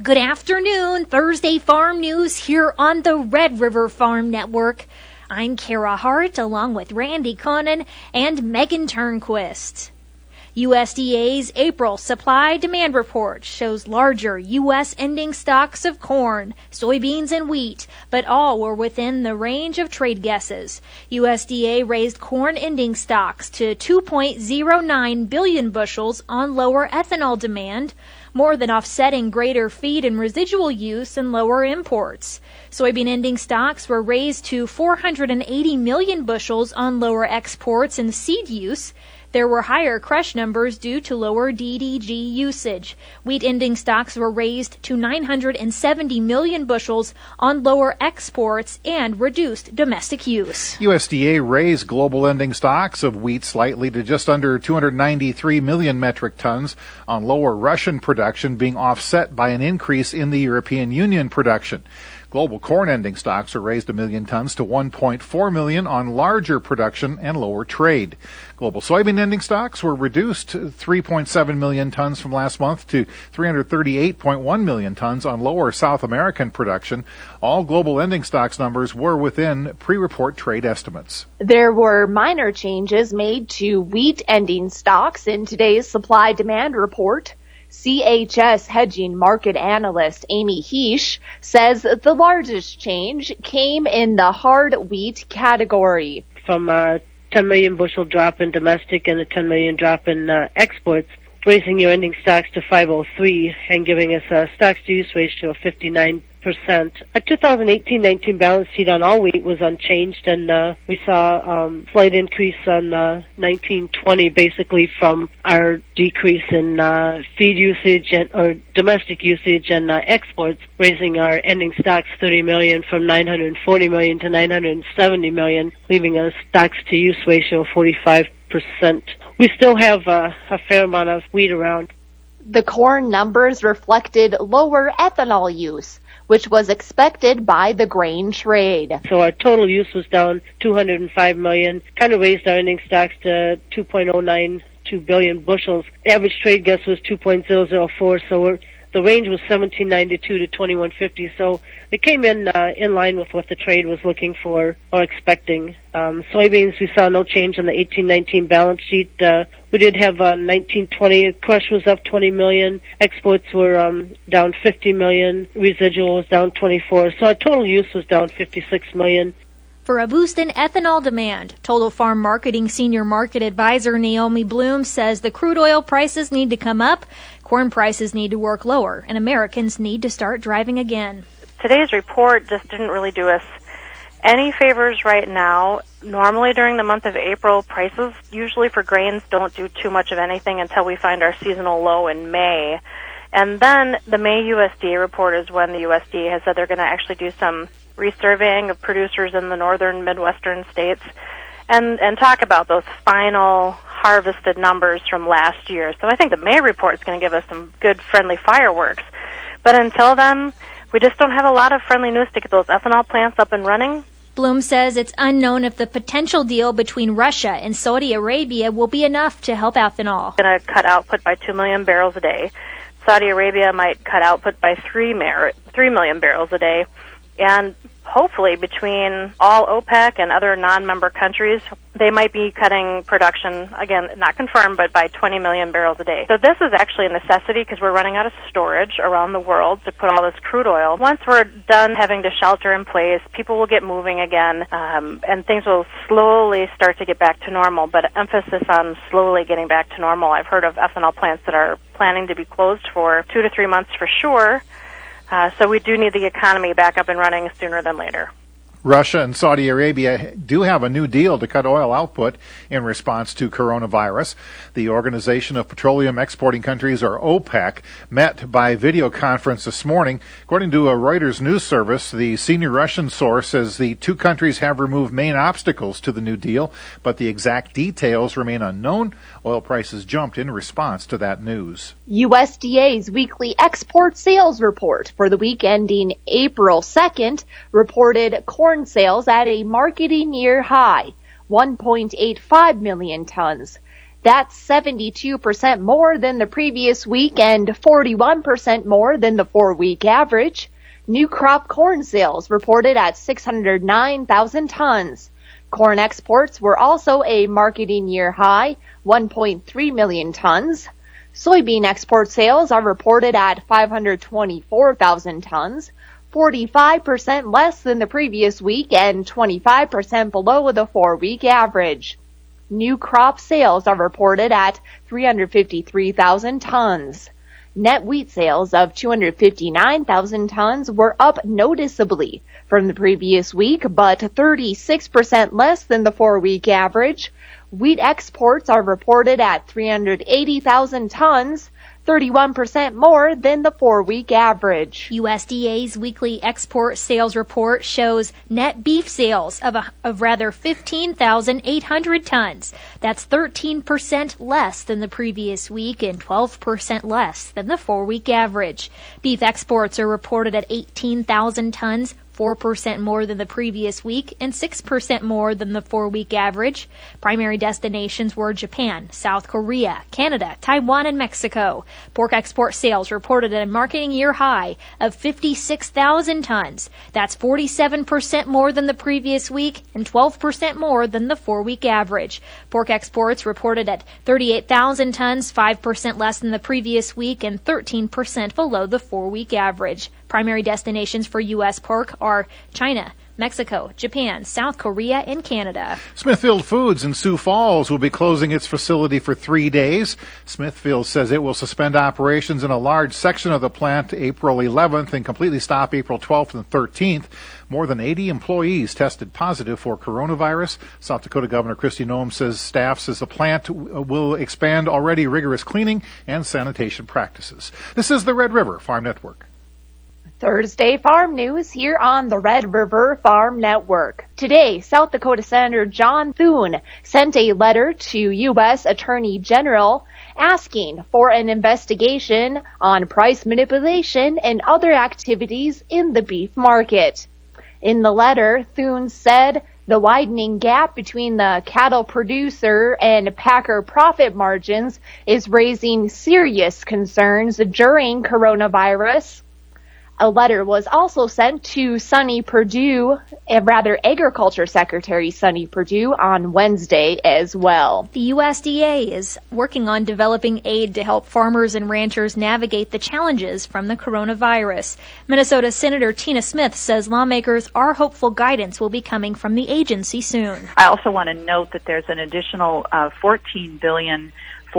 Good afternoon, Thursday Farm News here on the Red River Farm Network. I'm Kara Hart along with Randy Conan and Megan Turnquist. USDA's April supply-demand report shows larger U.S. ending stocks of corn, soybeans, and wheat, but all were within the range of trade guesses. USDA raised corn ending stocks to 2.09 billion bushels on lower ethanol demand, more than offsetting greater feed and residual use and lower imports. Soybean ending stocks were raised to 480 million bushels on lower exports and seed use. There were higher crush numbers due to lower DDG usage. Wheat ending stocks were raised to 970 million bushels on lower exports and reduced domestic use. USDA raised global ending stocks of wheat slightly to just under 293 million metric tons on lower Russian production being offset by an increase in the European Union production. Global corn ending stocks were raised 1 million tons to 1.4 million on larger production and lower trade. Global soybean ending stocks were reduced 3.7 million tons from last month to 338.1 million tons on lower South American production. All global ending stocks numbers were within pre-report trade estimates. There were minor changes made to wheat ending stocks in today's supply-demand report. CHS hedging market analyst Amy Heesh says the largest change came in the hard wheat category. From a 10 million bushel drop in domestic and a 10 million drop in exports, raising your ending stocks to 503 and giving us a stocks-to-use ratio of 59%. A 2018-19 balance sheet on all wheat was unchanged, and we saw slight increase on 19-20, basically from our decrease in feed usage or domestic usage and exports, raising our ending stocks 30 million from 940 million to 970 million, leaving a stocks-to-use ratio of 45%. We still have a fair amount of wheat around. The corn numbers reflected lower ethanol use, which was expected by the grain trade. So our total use was down 205 million, kind of raised our ending stocks to 2.092 billion bushels. Average trade guess was 2.004, so the range was 1792 to 2150, so it came in line with what the trade was looking for or expecting. Soybeans, we saw no change on the 18-19 balance sheet. We did have 19-20, crush was up 20 million, exports were down 50 million, residual was down 24, so our total use was down 56 million. For a boost in ethanol demand, Total Farm Marketing Senior Market Advisor Naomi Bloom says the crude oil prices need to come up, corn prices need to work lower, and Americans need to start driving again. Today's report just didn't really do us any favors right now. Normally during the month of April, prices usually for grains don't do too much of anything until we find our seasonal low in May. And then the May USDA report is when the USDA has said they're going to actually do some resurveying of producers in the northern Midwestern states and talk about those final harvested numbers from last year. So I think the May report is going to give us some good friendly fireworks. But until then, we just don't have a lot of friendly news to get those ethanol plants up and running. Bloom says it's unknown if the potential deal between Russia and Saudi Arabia will be enough to help ethanol. Going to cut output by 2 million barrels a day. Saudi Arabia might cut output by 3 million barrels a day. And hopefully between all OPEC and other non-member countries, they might be cutting production, again, not confirmed, but by 20 million barrels a day. So this is actually a necessity because we're running out of storage around the world to put all this crude oil. Once we're done having to shelter in place, people will get moving again, and things will slowly start to get back to normal, but emphasis on slowly getting back to normal. I've heard of ethanol plants that are planning to be closed for 2 to 3 months for sure. So we do need the economy back up and running sooner than later. Russia and Saudi Arabia do have a new deal to cut oil output in response to coronavirus. The Organization of Petroleum Exporting Countries, or OPEC, met by video conference this morning. According to a Reuters news service, the senior Russian source says the two countries have removed main obstacles to the new deal, but the exact details remain unknown. Oil prices jumped in response to that news. USDA's weekly export sales report for the week ending April 2nd reported corn sales at a marketing year high, 1.85 million tons. That's 72% more than the previous week and 41% more than the 4-week average. New crop corn sales reported at 609,000 tons. Corn exports were also a marketing year high, 1.3 million tons. Soybean export sales are reported at 524,000 tons, 45% less than the previous week and 25% below the 4-week average. New crop sales are reported at 353,000 tons. Net wheat sales of 259,000 tons were up noticeably from the previous week, but 36% less than the 4-week average. Wheat exports are reported at 380,000 tons, 31% more than the 4-week average. USDA's weekly export sales report shows net beef sales of rather 15,800 tons. That's 13% less than the previous week and 12% less than the 4-week average. Beef exports are reported at 18,000 tons, 4% more than the previous week and 6% more than the 4-week average. Primary destinations were Japan, South Korea, Canada, Taiwan, and Mexico. Pork export sales reported at a marketing year high of 56,000 tons. That's 47% more than the previous week and 12% more than the 4-week average. Pork exports reported at 38,000 tons, 5% less than the previous week and 13% below the 4-week average. Primary destinations for U.S. pork are China, Mexico, Japan, South Korea, and Canada. Smithfield Foods in Sioux Falls will be closing its facility for 3 days. Smithfield says it will suspend operations in a large section of the plant April 11th and completely stop April 12th and 13th. More than 80 employees tested positive for coronavirus. South Dakota Governor Kristi Noem says the plant will expand already rigorous cleaning and sanitation practices. This is the Red River Farm Network. Thursday Farm News here on the Red River Farm Network. Today, South Dakota Senator John Thune sent a letter to U.S. Attorney General asking for an investigation on price manipulation and other activities in the beef market. In the letter, Thune said the widening gap between the cattle producer and packer profit margins is raising serious concerns during coronavirus. A letter was also sent to Agriculture Secretary Sonny Perdue on Wednesday as well. The USDA is working on developing aid to help farmers and ranchers navigate the challenges from the coronavirus. Minnesota Senator Tina Smith says lawmakers are hopeful guidance will be coming from the agency soon. I also want to note that there's an additional $14 billion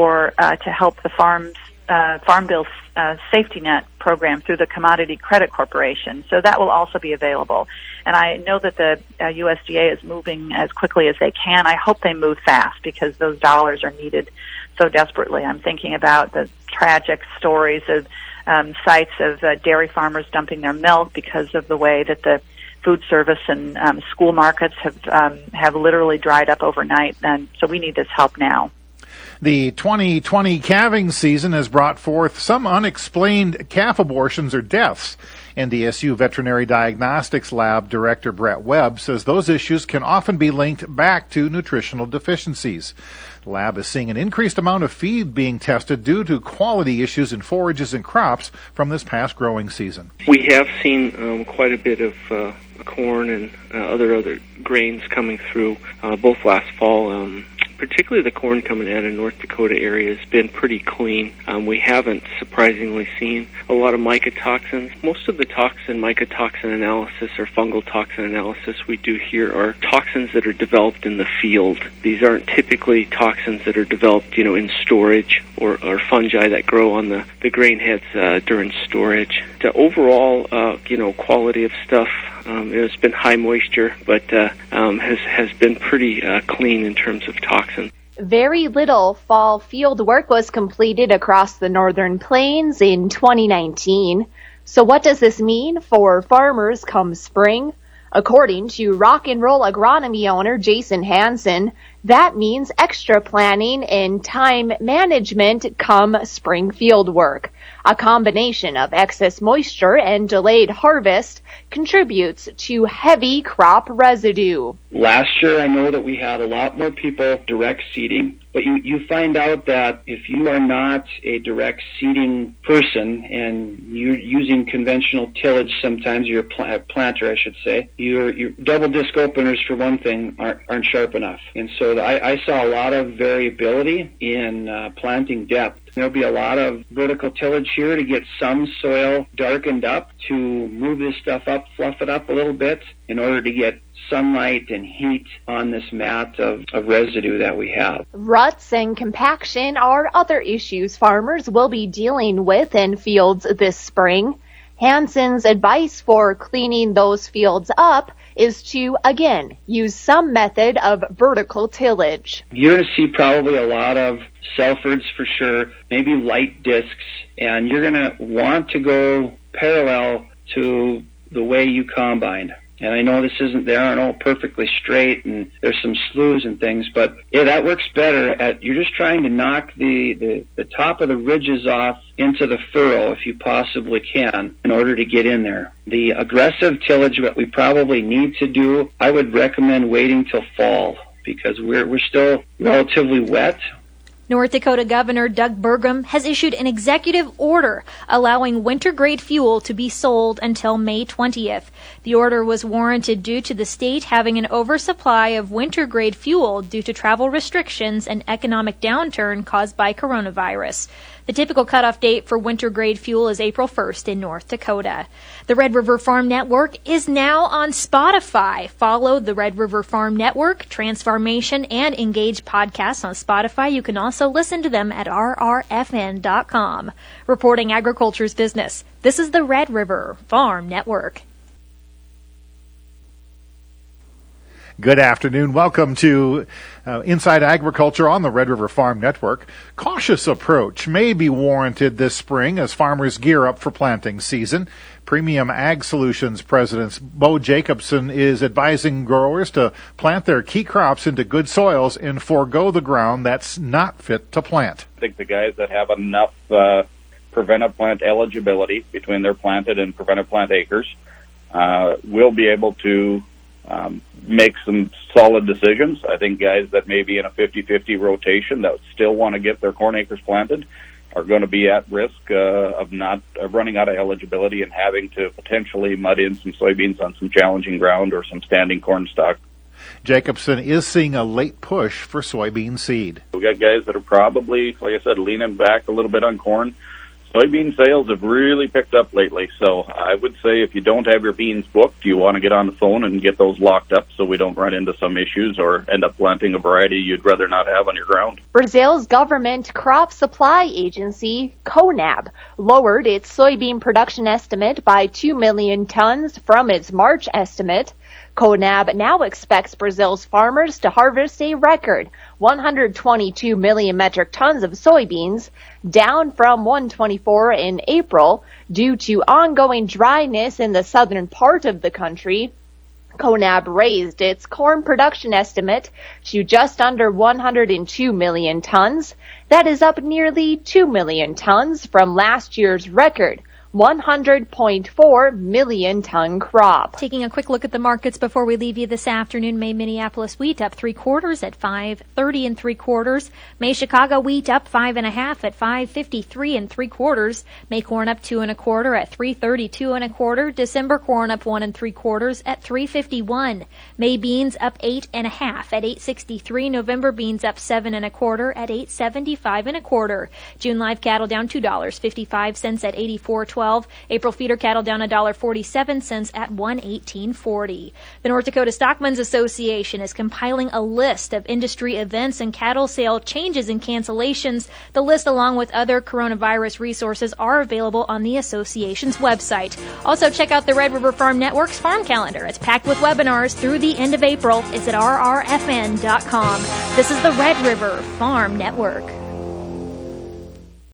to help the Farm Bill safety net program through the Commodity Credit Corporation. So that will also be available. And I know that the USDA is moving as quickly as they can. I hope they move fast because those dollars are needed so desperately. I'm thinking about the tragic stories of sites of dairy farmers dumping their milk because of the way that the food service and school markets have literally dried up overnight. And so we need this help now. The 2020 calving season has brought forth some unexplained calf abortions or deaths. NDSU Veterinary Diagnostics Lab Director Brett Webb says those issues can often be linked back to nutritional deficiencies. The lab is seeing an increased amount of feed being tested due to quality issues in forages and crops from this past growing season. We have seen quite a bit of corn and other grains coming through both last fall. Particularly the corn coming out of North Dakota area has been pretty clean. We haven't surprisingly seen a lot of mycotoxins. Most of the mycotoxin analysis or fungal toxin analysis we do here are toxins that are developed in the field. These aren't typically toxins that are developed, in storage or fungi that grow on the grain heads during storage. The overall, quality of stuff, it's been high moisture, but has been pretty clean in terms of toxins. Very little fall field work was completed across the Northern Plains in 2019. So what does this mean for farmers come spring? According to Rock and Roll agronomy owner Jason Hansen, that means extra planning and time management come spring field work. A combination of excess moisture and delayed harvest contributes to heavy crop residue. Last year, I know that we had a lot more people direct seeding, but you find out that if you are not a direct seeding person and you're using conventional tillage, sometimes you're a planter, I should say, your double disc openers, for one thing, aren't sharp enough. And so I saw a lot of variability in planting depth. There'll be a lot of vertical tillage here to get some soil darkened up, to move this stuff up, fluff it up a little bit in order to get sunlight and heat on this mat of residue that we have. Ruts and compaction are other issues farmers will be dealing with in fields this spring. Hansen's advice for cleaning those fields up is to, again, use some method of vertical tillage. You're going to see probably a lot of Selfords for sure, maybe light discs, and you're going to want to go parallel to the way you combine. And I know they aren't all perfectly straight, and there's some sloughs and things, but yeah, that works better. You're just trying to knock the top of the ridges off into the furrow if you possibly can in order to get in there. The aggressive tillage, what we probably need to do, I would recommend waiting till fall because we're still relatively wet. North Dakota Governor Doug Burgum has issued an executive order allowing winter-grade fuel to be sold until May 20th. The order was warranted due to the state having an oversupply of winter-grade fuel due to travel restrictions and economic downturn caused by coronavirus. The typical cutoff date for winter-grade fuel is April 1st in North Dakota. The Red River Farm Network is now on Spotify. Follow the Red River Farm Network, Transformation, and Engage podcasts on Spotify. You can also listen to them at rrfn.com. Reporting agriculture's business, this is the Red River Farm Network. Good afternoon. Welcome to Inside Agriculture on the Red River Farm Network. Cautious approach may be warranted this spring as farmers gear up for planting season. Premium Ag Solutions President Bo Jacobson is advising growers to plant their key crops into good soils and forego the ground that's not fit to plant. I think the guys that have enough preventive plant eligibility between their planted and preventive plant acres will be able to make some solid decisions. I think guys that may be in a 50-50 rotation that still want to get their corn acres planted are going to be at risk of running out of eligibility and having to potentially mud in some soybeans on some challenging ground or some standing corn stock. Jacobson is seeing a late push for soybean seed. We got guys that are probably, like I said, leaning back a little bit on corn. Soybean sales have really picked up lately, so I would say if you don't have your beans booked, you want to get on the phone and get those locked up so we don't run into some issues or end up planting a variety you'd rather not have on your ground. Brazil's government crop supply agency, CONAB, lowered its soybean production estimate by 2 million tons from its March estimate. CONAB now expects Brazil's farmers to harvest a record 122 million metric tons of soybeans, down from 124 in April due to ongoing dryness in the southern part of the country. CONAB raised its corn production estimate to just under 102 million tons. That is up nearly 2 million tons from last year's record 100.4 million ton crop. Taking a quick look at the markets before we leave you this afternoon. May Minneapolis wheat up 3/4 at $5.30 3/4. May Chicago wheat up 5.5 at $5.53 3/4. May corn up 2 1/4 at $3.32 1/4. December corn up 1 3/4 at $3.51. May beans up 8.5 at $8.63. November beans up 7 1/4 at $8.75 1/4. June live cattle down $2.55 at $84.12. April feeder cattle down $1.47 at $118.40. The North Dakota Stockmen's Association is compiling a list of industry events and cattle sale changes and cancellations. The list, along with other coronavirus resources, are available on the association's website. Also, check out the Red River Farm Network's farm calendar. It's packed with webinars through the end of April. It's at rrfn.com. This is the Red River Farm Network.